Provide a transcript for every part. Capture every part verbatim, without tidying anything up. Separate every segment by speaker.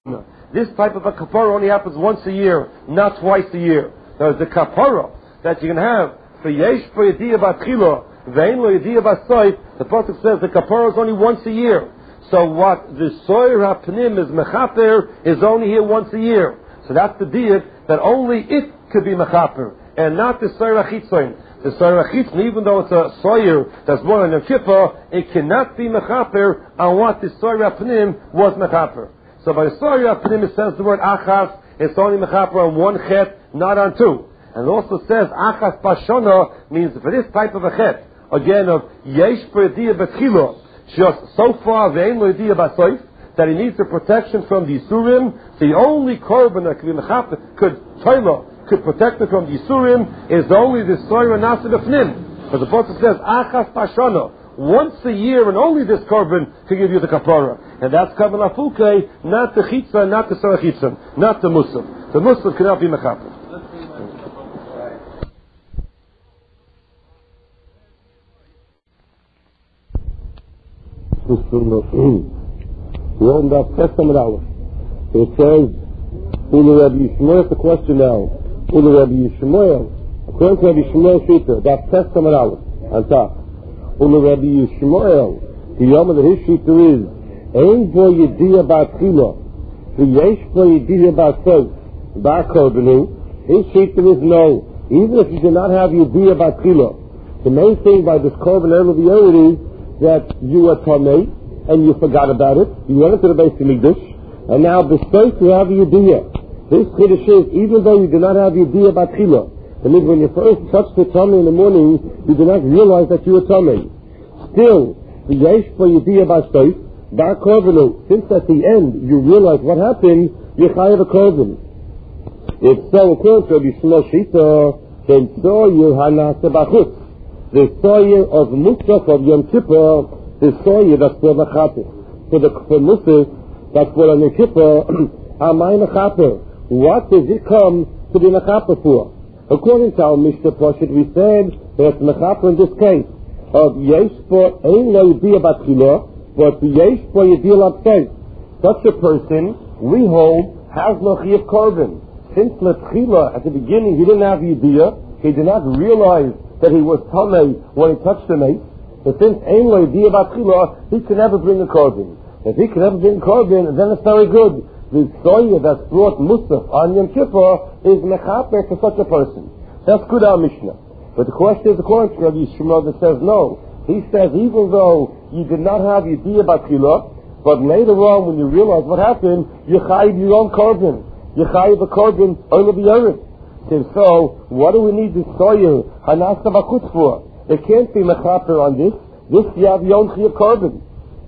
Speaker 1: This type of a kapara only happens once a year, not twice a year. There's the kapara that you can have for yesh for yediyah batchila, vein lo yediyah basoif. The pasuk says the kapara is only once a year. So what the soyer hapnim is mechaper is only here once a year. So that's the diet that only it could be mechaper and not the soyer achitzoin. The soyer achitzoin, even though it's a soyer that's born on Yom Kippur, it cannot be mechaper on what the soyer hapnim was mechaper. So by the soyer hapnim it says the word achas. It's only mechaper on one chet, not on two. And it also says achas pashona means for this type of a chet, again of yesh b'yediyah betchilo, just so far ve'en lo yediyah basoif, that he needs the protection from the Yisurim. The only korban that could be mechaper, could toila, could protect him from the Yisurim is only the soyer nasa b'fnim. But the pasuk says achas pashona. Once a year, and only this korban can give you the kapara, and that's kavanah fuke, not the chitza, not the sarah chitza, not the muslim. The muslim cannot be mechaper.
Speaker 2: We're in the Testament hour. It says, Ulu Rabbi Yishmael, it's a question now. Ulu Rabbi Yishmael, according to Rabbi Yishmael Shita, that Testament hour, on top. Ulu Rabbi Yishmael, the Yom of the Hishita is, Ein bo yediyah batchila, v'yesh bo yediyah basof, bar korbenu. His Shita is no. Even if you do not have yediyah batchila, the main thing by this korban earlier is that you were tamei and you forgot about it. You went into the Beis Hamikdash, and now besides you have yediyah. This chiddush is, even though you do not have yediyah batchila, that means when you first touch the tummy in the morning, you do not realize that you are tummy. Still, the yesh for yediyah basof, bar korvenu, since at the end you realize what happened, you chayav a korban. If so, according to Rabbi Shlomo Shita, then soyer hanase bachutz, the soyer of Musaf of Yom Kippur, the soyer that's for mechaper. For the for Musaf that's for Yom Kippur, amay mechaper. What does it come to be mechaper for? According to our Mishnah Poshet, we said that mechaper in this case of yesh for ein lo yediyah batchila, but yesh for yediyah lapsei. Such a person, we hold, has no chiyuv korban. Since l'tchila, at the beginning, he didn't have yediyah, he did not realize that he was tamei when he touched the mate. But since ein lo yediyah batchila, he can never bring a korban. If he can never bring a korban, then it's very good. The soyer that's brought musaf on Yom Kippur is mechaper for such a person. That's good, our Mishnah. But the question is according to Rabbi Yishmael that says no. He says even though you did not have yediyah batchila, but later on when you realize what happened, you chayiv your own korban. You chayiv a korban oil of the so what do we need the soyer hanasa bakutz for? It can't be mechaper on this. This you have your own chiyuv korban.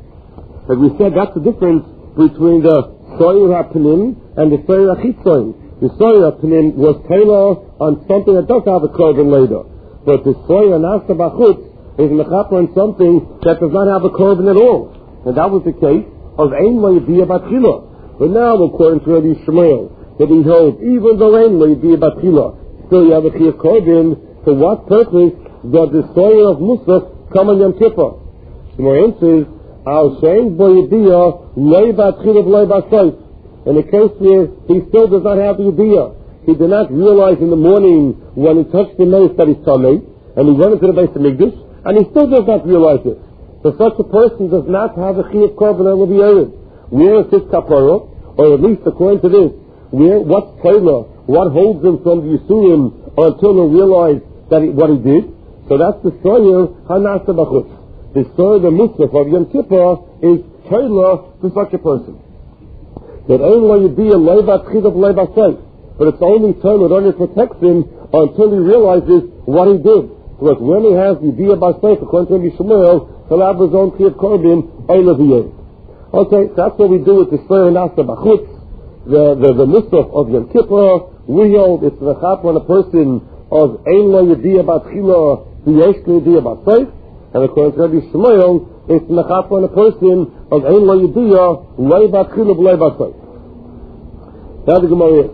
Speaker 2: But we said that's the difference between the soyer hapnim and the soyer achitzoin. The soyer hapnim was tailor on something that does have a korban later, but the soyer nasa bachutz is mechaper on something that does not have a korban at all, and that was the case of ein lo yediyah batchila. But now, according to Rabbi Yishmael, that he holds even though ein lo yediyah batchila, still you have a chiyuv korban. For what purpose does the soyer of musaf come on Yom Kippur? The more answer is, Al shein bo yediyah lo batchila v'lo basof. In the case where he still does not have the yediyah, he did not realize in the morning when he touched the mace that he's tamei, and he went into the Beis Hamikdash, and he still does not realize it. So such a person does not have a chiyuv korban over the erev. Where is his kapara? Or at least according to this, where what's tailor? What holds him from the Yisurim until he realized that he, what he did? So that's the soyer hanasa bachutz. The soyer, the musaf of Yom Kippur, is tailor to such a person. That ein lo yediyah lo batchila v'lo basof, but it's only tailor, it only protects him until he realizes what he did. Because when he has yediyah basof, according to Rabbi Yishmael, he'll have his own chiyuv korban oil of the Okay, that's what we do with the soyer hanasa bachutz. The the the musaf of Yom Kippur, we hold it's the chap on a person of ein lo yediyah batchila v'yesh lo yediyah basof, and according to Rabbi Yishmael, it's the chap on a person of ein lo yediyah lo batchila v'lo basof. Now the Gemara is,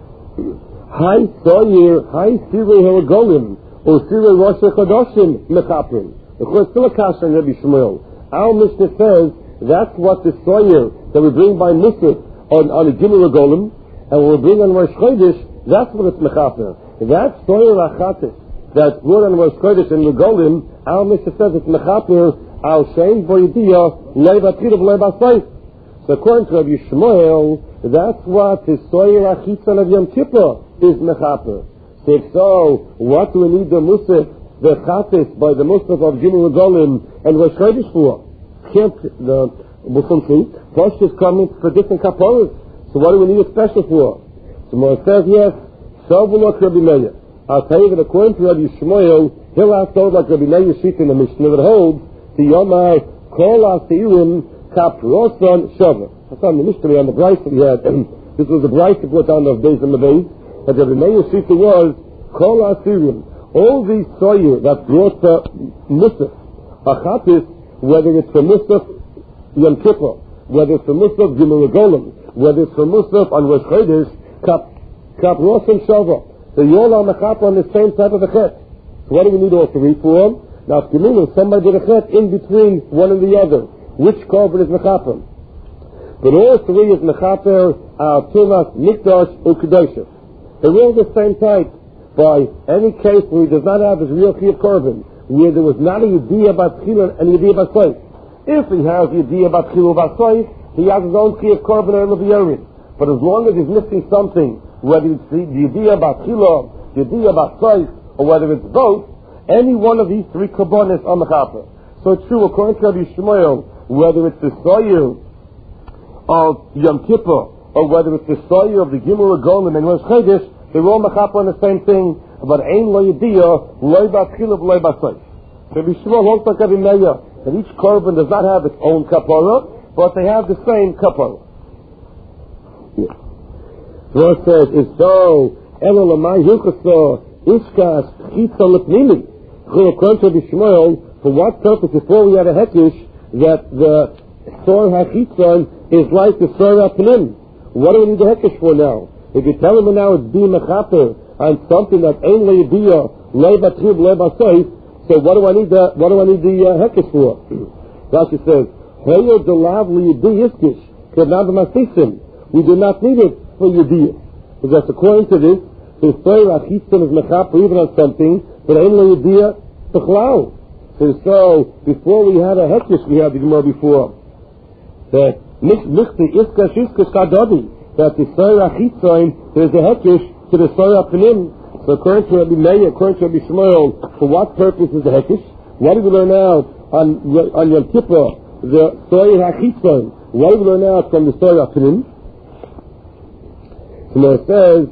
Speaker 2: Hai soyer, hai sirei halagolim, or sirei rosh chodashim mechaprim. Of course, still a kasha in Rabbi Shmuel. Our Mishnah says that's what the soyer that we bring by musaf on, on a Gimel Regolim, and we'll bring on Rosh Chodesh, that's what it's mechaper. That's soyer achatis that's brought on Rosh Chodesh and Regolim. Our Mishnah says it's mechaper al shein boyediya leibatchil of leibasayif. So according to Rabbi Shmuel, that's what the soyer achitzon of Yom Kippur is mechaper. So if so, what do we need the musaf, the chatis by the musaf of Gimel Regolim and Rosh Chodesh for? Can't the Muslim see? First is coming for different kaporas. So what do we need it special for? So Moshe says yes. So will look Rabbi Meir. I'll tell you that according to Rabbi Shmuel, he'll ask those like Rabbi Meir sheet in the Mishnah that holds the Yomai Kol Asirim Kaproson Shava. That's on the Mishnah on the Bryce that we had. This was the Bryce that put down of Beis and the Beis. But Rabbi Meir sheet was Kol Asirim. All these soyer that brought the Musaf, Achatis, whether it's for Musaf Yom Kippur, whether it's for Musaf Gimel Regolim, whether it's for Musaf on Rosh Chodesh, Kap Kap Rosh and Shava. So you all are mechaper on the same type of a chet. So what do we need all three for? Now if you mean somebody did a chet in between one and the other, which korban is mechaper? But all three is mechaper al tumas mikdash u'kedoshes. They're all the same type. By any case where he does not have his real chiyuv korban, where there was not a yediyah bat chila and a yediyah bat soif. If he has yediyah bat chila bat soif, he has his own chiyuv korban and leviyarin. But as long as he's missing something, whether it's the Yediyah Bat Chila, Yediyah Bat Soif, or whether it's both, any one of these three kabbonis are mechaper. So it's true, according to Rabbi Shmuel, whether it's the soyer of Yom Kippur, or whether it's the soyer of the Gimel Regolim and Rosh Chodesh, they're all mechaper on the same thing, but Ein Lo Yediyah, Lo Bat Chila, Lo Bat Soif. So Rabbi Shmuel holds like Rabbi Meir, that each korban does not have its own kapara, but they have the same kapara. Yeah. So it says, is so, Elo Lamai Hilchaso, Ishkas, Chitza Lepnimi. According to Rabbi Shmuel, for what purpose, before we had a hekish, that the Sor HaChitzon is like the Sor HaPnim. What do we need the hekish for now? If you tell him now it's being mechaper on something that ain't le'yediyah, le'batrib, le'basoif, so what do I need the, what do I need the uh, hekish for? Rashi says, Heyo delav le'yediyah iskish, kednav masisim. We do not need it for Yediyah. Because according to this, the Sor HaChitzon is mechaper even on something, but ain't le'yediyah b'chlal. So, so, before we had a hekish, we had the Gemara before. That Michti Iskash Iskash Kadodi, that the Sor HaChitzon, there's a hekish to the Sor HaPnim. So according to Rabbi Meir, according to Rabbi Shmuel, for what purpose is the hekish? What do we learn now on, on Yom Kippur? The Sor HaChitzon. What do we learn now from the Sor HaPnim? So it says,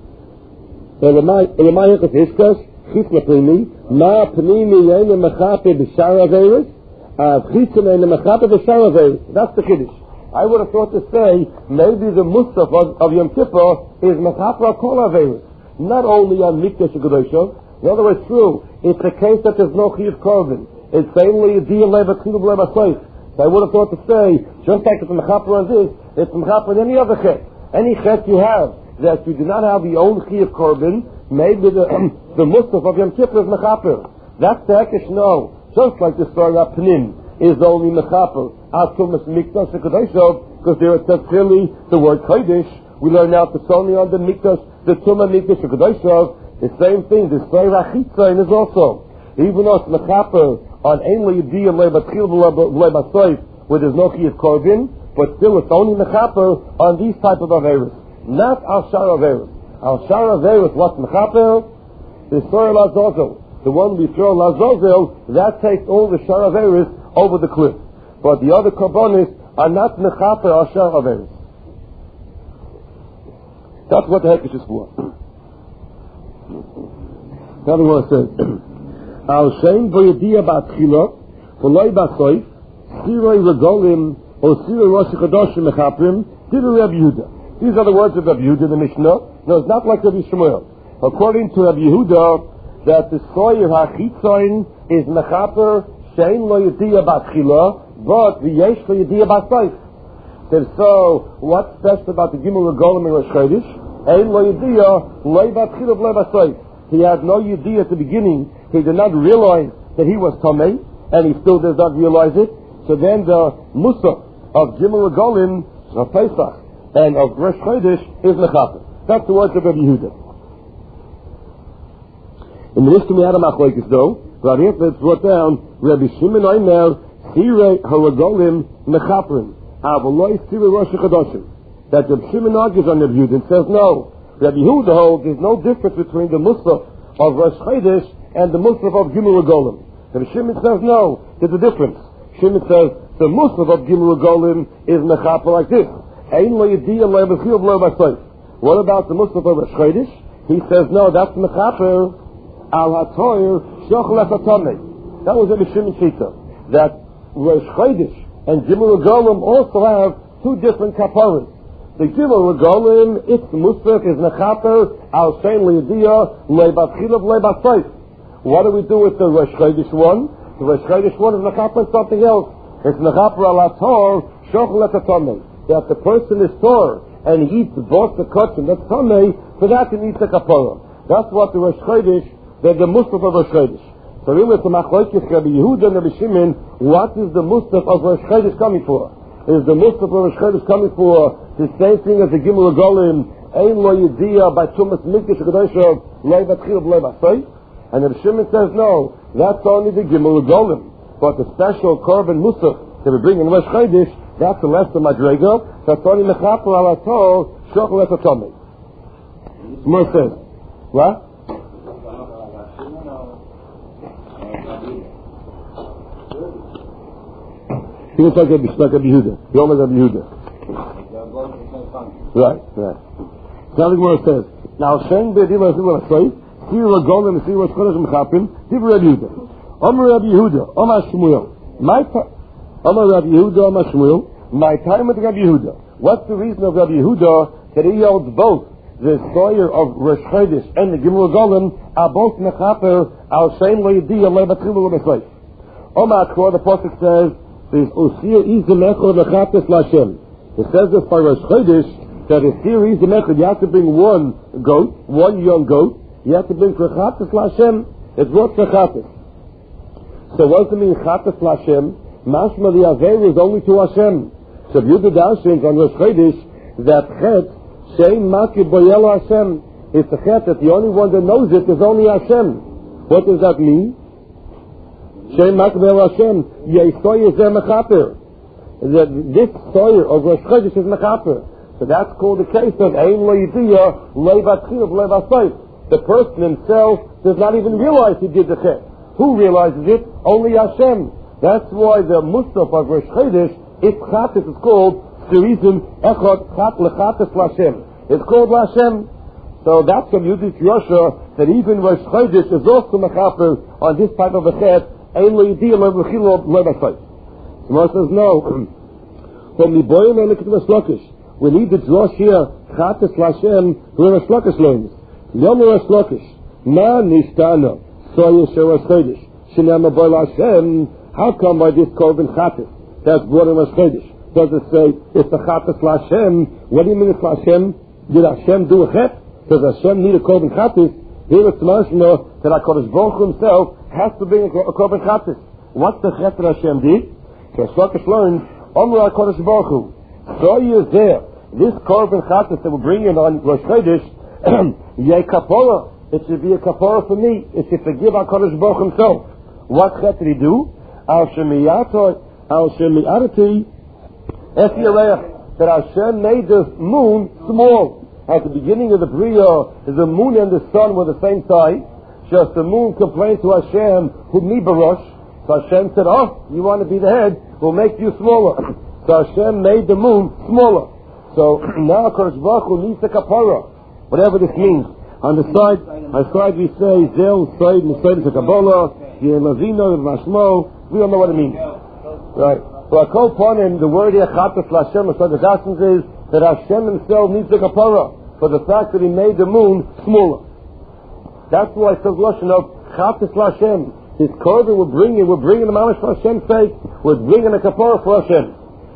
Speaker 2: Elamai Iskash Iskash, Chitla Pnimi, Ma Pnimi Yena Mechape B'Shar Averis, Chitzon Yena Mechape B'Shar Averis. That's the Kiddush. I would have thought to say, maybe the Musaf of, of Yom Kippur is Mechape Kol Averis. Not only on Mikdash HaKadoshah. In other words, true, it's a case that there's no Chiyuv Korban. It's only a Diyah Leva Chiyuv Leva Soif. So I would have thought to say, just like it's Mechape on this, it's Mechape on any other chet. Any chet you have, that you do not have your own Chiyuv Korban, maybe the, the Musaf of Yom Kippur is Mechaper. That's the Hekesh, no. Just like the Sor HaPnim is only Mechaper. Atumas Mikdash HaKadoshah, because there it says clearly the word Kodesh. We learn now it's only on the Mikdash, the Tumah Mikdash HaKadoshah. The same thing, the Sor HaChitzon is also. Even though it's Mechaper on Ein Le'yediyah Le'batchil Le'basoif, where there's no Chiyuv Korban, but still it's only Mechaper on these type of Averis. Not Al Shar Averis. Al Shar Averis, what's Mechaper? The Sor Lazozel. The one we throw Lazozel, that takes all the Shar Averis over the cliff. But the other Korbanis are not Mechaper Al Shar Averis. That's what the Hekesh is for. Another one says, Al Shein Boyediyah Ba'atchila, V'loi Ba'soif, Siroi Regolim, or Siroi Rosh Chodoshim Mechaprim, Didu Rabbi Yehuda. These are the words of Rabbi Yehuda in the Mishnah. No, it's not like Rabbi Shmuel. According to Rabbi Yehuda, that the Soyer HaChitzon is Mechaper Shein Lo Yediyah Ba'atchila, but V'yesh Lo Yediyah Ba'soif. So, what's special about the Gimel Regolim and Rosh Chodesh? Ein Lo Yediyah Lo Ba'atchila Lo Ba'soif. He had no Yediyah at the beginning. He did not realize that he was Tomei, and he still does not realize it. So then the Musaf of Gimel Regolim, Pesach, and of Rosh Chodesh is mechaper. That's the words of Rabbi Yehuda. In the Mishnah we had a machlokes though, but here it's brought down, Rabbi Shimon Omer, Sirei haragolim mechaperim, avaloi sirei Rosh Chodesh. That Rabbi Shimon argues on Rabbi Yehuda and says no. Rabbi Yehuda holds there's no difference between the musaf of Rosh Chodesh and the musaf of Gimel Regolim. Rabbi Shimon says no, there's a difference. Shimon says the musaf of Gimel Regolim is mechaper like this. Ein lo yediyah lo yevachil lo basayf. What about the musaf of Rosh Chodesh? He says no, that's mechaper al hatoyer shochel esatomei. That was Rabbi Shimon Shita. That Rosh Chodesh and Gimel Regolim also have two different kaparas. The Gimel Regolim, its musaf is mechaper al shein lo yediyah lo yevachil lo basayf. What do we do with the Rosh Chodesh one? The Rosh Chodesh one is mechaper something else. It's mechaper al hator shochel esatomei. That the person is tor and he eats both the kachim, that's tamei, for that he needs a kapara. That's what the Rosh Chodesh, the, the musaf of Rosh Chodesh. So really it's a machlokes Rabbi Yehuda and Rabbi Shimon, what is the musaf of Rosh Chodesh coming for? Is the musaf of Rosh Chodesh coming for the same thing as the Gimel Regolim, ein lo yediyah by tumas mikdash kedoshav, lo yvatchil lo yvasayf? And Rabbi Shimon says no, that's only the Gimel Regolim. But the special korban musaf that we bring in Rosh Chodesh, that's the lesser madrega. That's only mechaper al atol shochel esatomei. More says, what? He looks like a Rabbi Yehuda. He almost Rabbi Yehuda. Right, right. Now the Gemara says, now Shen be'ediva asiva l'sayf, sir regolim sir Rosh Chodesh mechapim, divrei Rabbi Yehuda. Omer Rabbi Yehuda, Omer Shmuel. My Omer Rabbi Yehuda, Omer Shmuel. My time with Rabbi Yehuda. What's the reason of Rabbi Yehuda that he holds both the soyer of Rosh Chodesh and the Gimel Regolim are both mechaper al shein lo yediyah lo yvatchil lo basayf? Omer Akor, the pasuk says, "There's osir izim echad mechaper l'Hashem." It says this by Rosh Chodesh that osir izim echad, you have to bring one goat, one young goat. You have to bring for chatas l'Hashem. It's what for chatas. So what does it mean chatas l'Hashem? Mashma the Aver is only to Hashem. So Yehuda Darshins on Rosh Chodesh that chet shein makib boyel Hashem. It's a chet that the only one that knows it is only Hashem. What does that mean? Shein makib boyel Hashem. Yesoy is mechaper. That this soyer of Rosh Chodesh is mechaper. So that's called the case of ein lo yediyah lo yvatchil lo basayf. The person himself does not even realize he did the chet. Who realizes it? Only Hashem. That's why the musaf of Rosh Chodesh, its chatas is called Sirizim Echad Chat Lechatas Lashem. It's called Lashem. So that's from Yudit Yosha that even Rosh Chodesh is also mechaper on this type of a chet. Ein lo yediyah lo yvachil lo basayf. The Gemara says no. From the boyim and the Rosh Lakish, we need the drosh here Chatas Lashem where Rosh Lakish learns. Yom Rosh Lakish Ma nishtana soyer shel Rosh Chodesh shenema boy Lashem. How come by this korban chatas that's brought in Rosh Chodesh? Does it say it's the chatas l'Hashem? What do you mean it's l'Hashem? Did Hashem do a chet? Does Hashem need a korban chatas? Here it's mashma that HaKadosh Baruch Hu himself has to bring a korban chatas. What's the chet that Hashem did? So Shlakish learns, Omer HaKadosh Baruch Hu, so you is there. This korban chatas that we're bringing on Rosh Chodesh, yeh kapora. It should be a kapora for me. It should forgive HaKadosh Baruch Hu himself. What chet did he do? Al Shemiyato, Al Shemiyarati, Esiyarech, that Hashem made the moon small. At the beginning of the Bria, the moon and the sun were the same size. Just the moon complained to Hashem, Hu mi barosh. So Hashem said, oh, you want to be the head, we'll make you smaller. So Hashem made the moon smaller. So now Kodesh Baruch Hu needs the kapara, whatever this means. On the side, on the side we say, Zel, Said, Musaid, Kabbalah, Yelazino, Mashmo. We don't know what it means. Right. So I call upon him, the word here, Chatas L'Hashem, so the essence is that Hashem himself needs a kapara for the fact that he made the moon smaller. That's why it says Lashon of Chatas L'Hashem. His korban we're bringing, we're bringing the mamash for Hashem's sake, we're bringing a kapara for Hashem.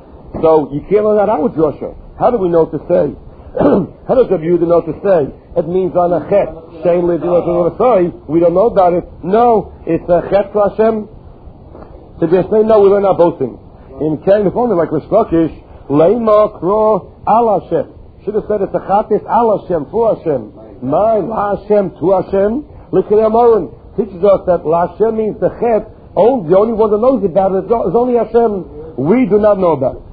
Speaker 2: So you can't learn that out with Joshua. How do we know what to say? How does Rabbi Yehuda know what to say? It means on a chet. Shein l'yediyah, we don't know about it. No, it's a chet for Hashem. So they say, no, we learn out both things. In Kain, if only like Rish Lakish, Leima Kro Al Hashem. Should have said it's a chatis Al Hashem, for Hashem. My La Hashem, to Hashem. L'Knei Amorim teaches us that La Hashem means the chet. Only, the only one that knows about it is only Hashem. We do not know about it.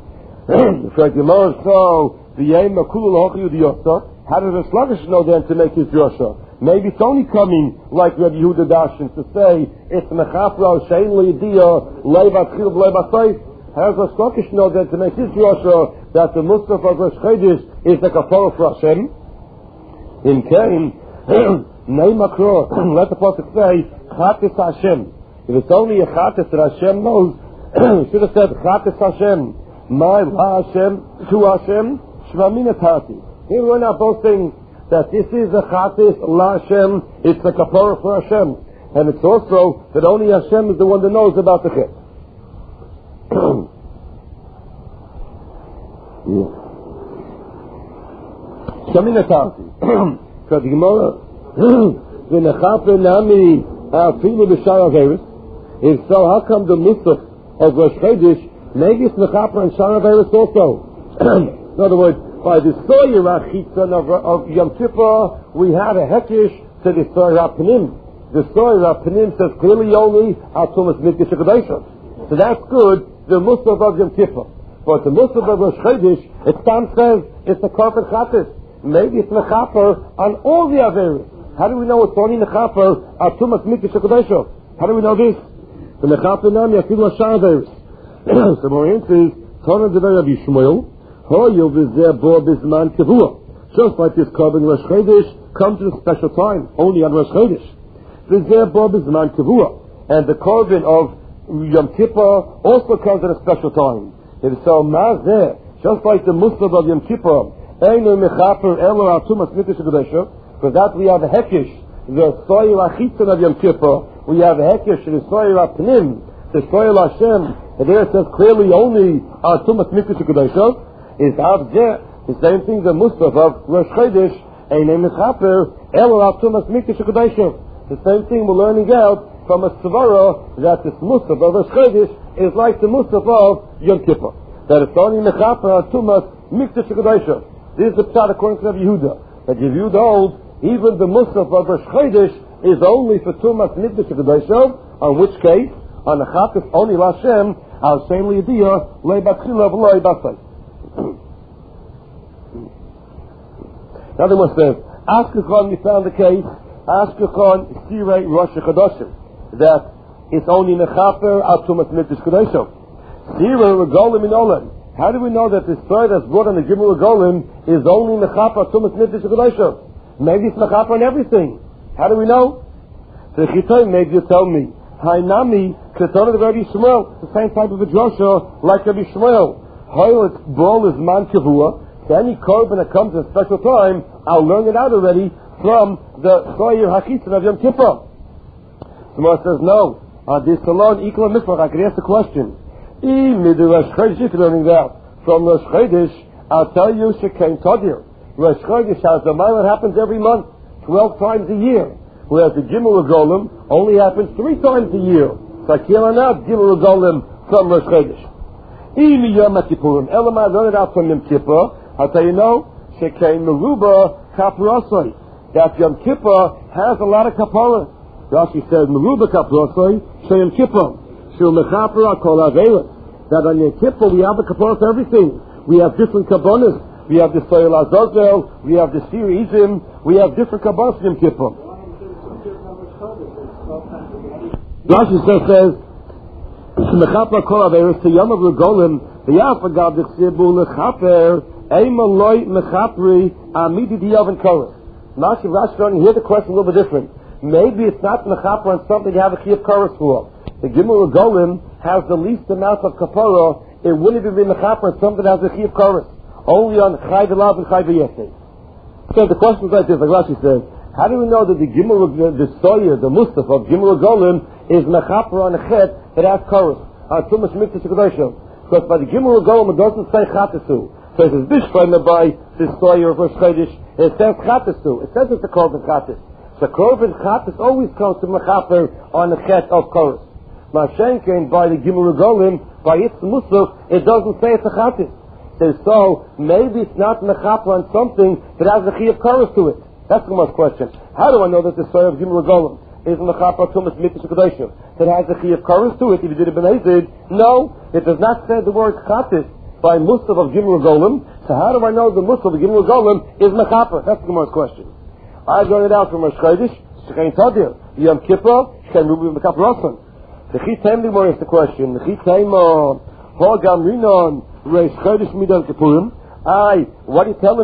Speaker 2: So, the Yem Makulu L'Hochi Yudiyotza. How does the sluggish know then to make his drasha? Maybe it's only coming like Rabbi Yehuda Dashin to say it's mechafra shein li'idiyah leibat chil leibat soif. How does the sluggish know then to make his drasha that the Musaf of Rosh Chodesh is the kapara for Hashem? In Kain, Nei Makro, let the pasuk say chatis Hashem. If it's only a chatis that Hashem knows, you should have said chatis Hashem. My La Hashem, to Hashem, shvamina tati. Here we're not both saying that this is a chatis La Hashem, it's a kapara for Hashem. And it's also that only Hashem is the one that knows about the chet. Shvamina tati. Because the Gemara, v'nechaper nami afilu b'shar averis. If so, how come the Musaf of Rosh Chodesh maybe it's mechaper and shar averis also? In other words, by the soyer achitzon of, of Yom Kippur, we had a hekish to the soyer apanim. The soyer apanim says clearly only atumas mikdash hakadoshim. So that's good. The Musaf of Yom Kippur, but the Musaf of Rosh Chodesh, it Stam says it's a korban chatis. Maybe it's mechaper on all the averis. How do we know it's only mechaper atumas mikdash hakadoshim? How do we know this? The mechaper nami afilu shar averis. So more answers. Tana devar Rabbi Shmuel. Just like this korban Rosh Chodesh comes at a special time, only on Rosh Chodesh. And the korban of Yom Kippur also comes at a special time. It is so mazeh, just like the Musaf of Yom Kippur, for that we have a hekish, the soyer achitzon of Yom Kippur, we have a hekish, the soyer apnim, the soyer Hashem, and there it says clearly only atumas mikdash hakadoshim. Is Avzeh, the same thing the Musaf of Rosh Chodesh, Einei Mechaper, Elo Atumas Mikdash HaKadoshim. The same thing we're learning out from a Svara that this Musaf of Rosh Chodesh is like the Musaf of Yom Kippur. That it's only Mechaper Atumas Mikdash HaKadoshim. This is the pshat according to Rabbi Yehuda. That Yehuda holds, even the Musaf of Rosh Chodesh is only for Tumas Mikdash HaKadoshim, on which case, on the Chatas only Lashem, Al Shein Li'idiyah, Leibat Chila V'Loi Basai. Another one says, Ashkechon, we found the case, Ashkechon Sirei Rosh Chodoshim, that it's only Mechaper Atumas Mikdash Chodoshim. Sirei Regolim in Olam. How do we know that the story that's brought on the Gimel Regolim is only Mechaper Atumas Mikdash Chodoshim? Maybe it's Mechaper on everything. How do we know? So Chitoy, maybe you tell me, Hainami, Ketona the Rabbi Shmuel, the same type of a drasha like Rabbi Shmuel. Hoyle ball is man kavua. So any korban that comes at a special time, I'll learn it out already from the soyer hachitzon of Yom Kippur. Someone says no. On this alone, equal mitzvah. I could ask the question. Im midu Rosh Chodesh, if you're learning that from Rosh Chodesh, I'll tell you shekain tadir. Rosh Chodesh has a mile that happens every month, twelve times a year, whereas the Gimel Regolim only happens three times a year. So I can't learn out Gimel Regolim from Rosh Chodesh. Imi Yom Kippurim. Elamai learn it out from Yom Kippur. I'll tell you no. Shekain Meruba Kaparosoi. That Yom Kippur has a lot of kaparas. Rashi says Meruba Kaparosoi. Sheyom Kippur. Shul Mechapara Kol Avelis. That on Yom Kippur we have the kaparas for everything. We have different kabanas. We have the Soyer Azazel. We have the Sir Izim. We have different kabanas in Yom Kippur. Rashi says. Mechaper kol averis to Yom of Regolim v'yafagav d'chsibu lechaper eimaloi mechapri amidi diyav and koros. Rashi Rashi here the question a little bit different. Maybe it's not mechaper on something you have a chiyuv koros for. The Gimel Regolim has the least amount of kapara. It wouldn't even be mechaper on something that has a chiyuv koros. Only on chay v'lav and chay v'yesei. So the question is like this, like Rashi says. How do we know that the Gimel, the soyer, the Musaf of Gimel Regolim is mechaper on a chet that has chorus on Tumas Mikdash HaKadoshim? Because by the Gimel Regolim it doesn't say chatasu. So it says bishvayna by the soyer of Rosh Chodesh. It says chatasu. It says it's a korban chatas. So korban chatas always comes to mechaper on a chet of chorus. Mashenkein by the Gimel Regolim by its Musaf it doesn't say it's a chatas.
Speaker 1: Says, so, maybe it's not mechaper on something that has a chi of chorus to it. That's the most question. How do I know that the story of Gimel Golem is mechaper tumas mitzvah kedoshim that has a chi of chorus to it? If you did it b'nezid, no, it does not say the word chatis by Musaf of Gimel Golem. So how do I know the Musaf of Gimel Golem is mechaper? That's the most question. I got it out from Rosh Chodesh, Shechein Tadir, Yom Kippur, Shechein Rubi Mechaper Rosan. The Chi Taim Limor is the question. The Chi Taim Ho Gam Rinon Rosh Chodesh Midon Kippurim. I, what are you telling